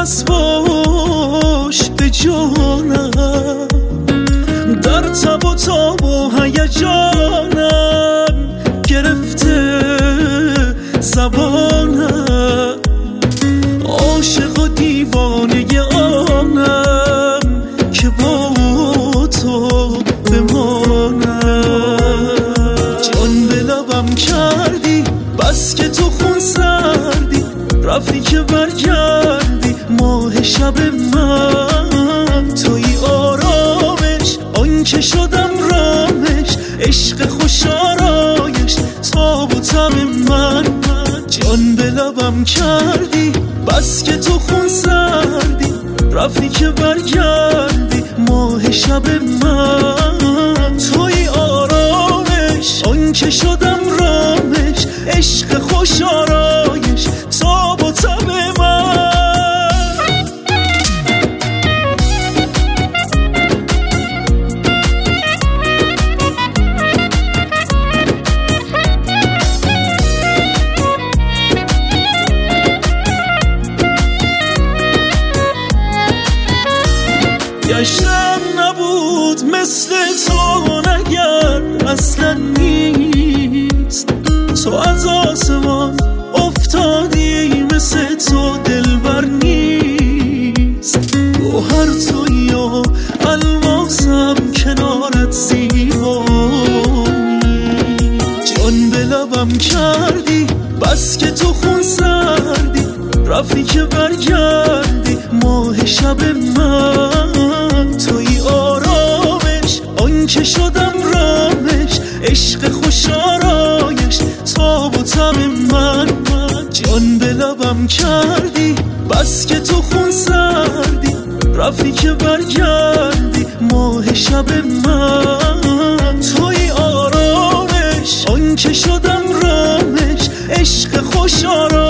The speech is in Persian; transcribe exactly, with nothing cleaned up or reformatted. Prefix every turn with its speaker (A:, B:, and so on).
A: نفس پشت جانم، در تب و تاب و هیجانم گرفته زبانم، عاشق و دیوانه آنم که با تو بمانم. جان به لبم کردی بس که تو خون سردی، رفتی که برگردی ماه شب من. توی آرامش آن که شدم رامش، عشق خوش آرایش تاب و تب من. جان به لبم کردی بس که تو خون سردی، رفتی که برگردی ماه شب من. توی آرامش آن که شدم رامش، عشق خوش آرایش تاب و تب من. گشتم نبود مثل تو نگرد اصلا نیست، تو از آسمان افتادی مثل تو دلبر نیست. گوهر تویی و الماسم کنارت زیبایی، جان به لبم کردی بس که تو خون سردی، رفتی که برگردی ماه شب من. توی آرامش آن که شدم رامش، عشق خوش آرایش تاب و تب من. جان به لبم کردی بس که تو خون سردی، رفتی که برگردی ماه شب من. توی آرامش آن که شدم رامش، عشق خوش آرایش